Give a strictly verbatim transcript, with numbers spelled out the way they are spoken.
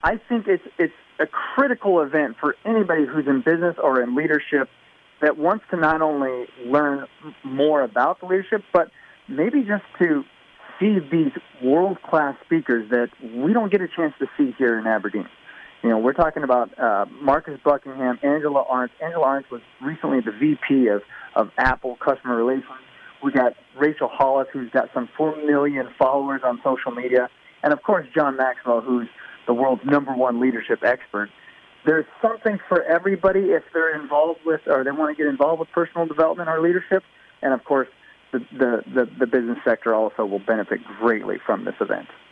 I think it's it's a critical event for anybody who's in business or in leadership that wants to not only learn more about the leadership, but maybe just to see these world-class speakers that we don't get a chance to see here in Aberdeen. You know, we're talking about uh, Marcus Buckingham, Angela Arndt. Angela Arndt was recently the V P of, of Apple Customer Relations. We got Rachel Hollis, who's got some four million followers on social media. And, of course, John Maxwell, who's the world's number one leadership expert. There's something for everybody if they're involved with or they want to get involved with personal development or leadership. And, of course, the, the, the, the business sector also will benefit greatly from this event.